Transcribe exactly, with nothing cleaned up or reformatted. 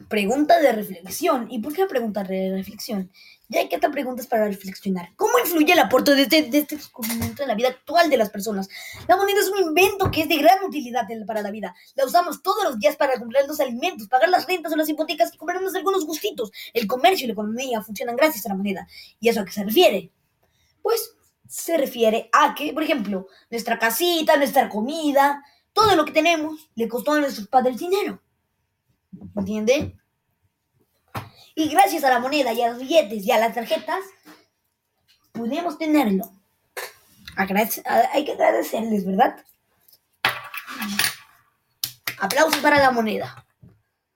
Pregunta de reflexión. ¿Y por qué pregunta de reflexión? Ya que esta pregunta es para reflexionar. ¿Cómo influye el aporte de este, de este descubrimiento en la vida actual de las personas? La moneda es un invento que es de gran utilidad para la vida. La usamos todos los días para comprar los alimentos, pagar las rentas o las hipotecas y comprarnos algunos gustitos. El comercio y la economía funcionan gracias a la moneda. ¿Y eso a qué se refiere? Pues se refiere a que, por ejemplo, nuestra casita, nuestra comida, todo lo que tenemos le costó a nuestros padres dinero. ¿Entiende? Y gracias a la moneda y a los billetes y a las tarjetas, podemos tenerlo. Agradece- hay que agradecerles, ¿verdad? Aplausos para la moneda.